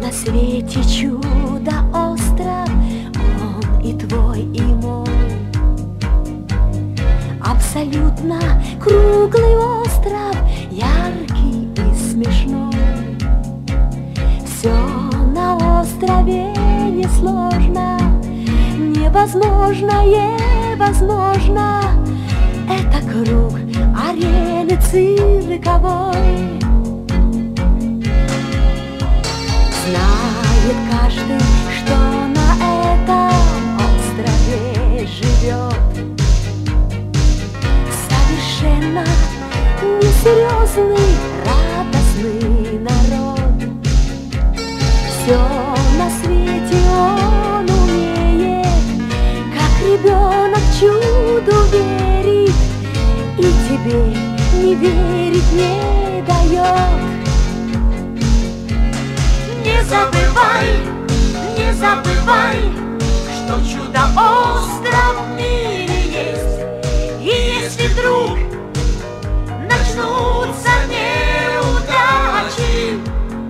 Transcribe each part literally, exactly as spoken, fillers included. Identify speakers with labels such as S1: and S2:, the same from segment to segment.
S1: на свете чудо-остров, он и твой, и мой. Абсолютно круглый остров, яркий и смешной. Все на острове несложно, невозможное возможно. Это круг арены цирковой. Знает каждый, что на этом острове живет совершенно несерьезный, радостный народ. Все на свете он умеет, как ребенок чуду верит, и тебе не верить не дает.
S2: Не забывай, не забывай, что чудо-остров в мире есть. И если вдруг начнутся неудачи,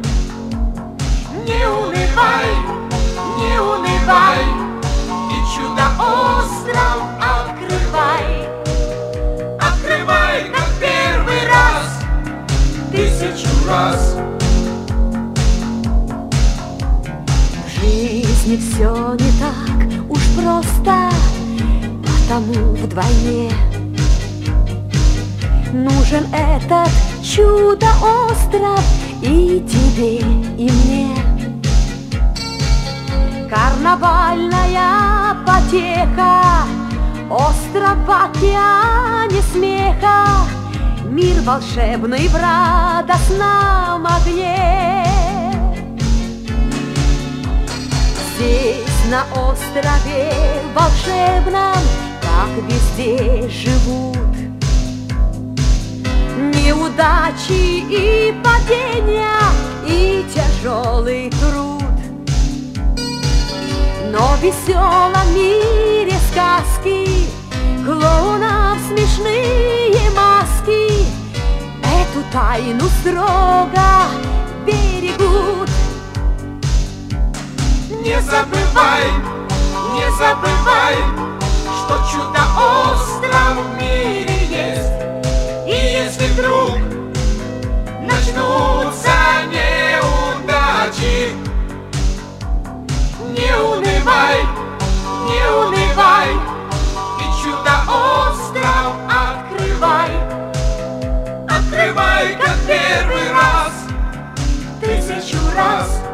S2: не унывай, не унывай, и чудо-остров открывай. Открывай, как первый раз, тысячу раз.
S1: В жизни все не так уж просто, потому вдвойне нужен этот чудо-остров и тебе, и мне. Карнавальная потеха, остров в океане смеха, мир волшебный в радостном огне. Здесь, на острове волшебном, как везде живут неудачи и падения, и тяжелый труд. Но в веселом мире сказки, клоунов смешные маски эту тайну строго берегут.
S2: Не забывай, не забывай, что чудо-остров в мире есть. И если вдруг начнутся неудачи, не унывай, не унывай, и чудо-остров открывай. Открывай, как первый раз, тысячу раз.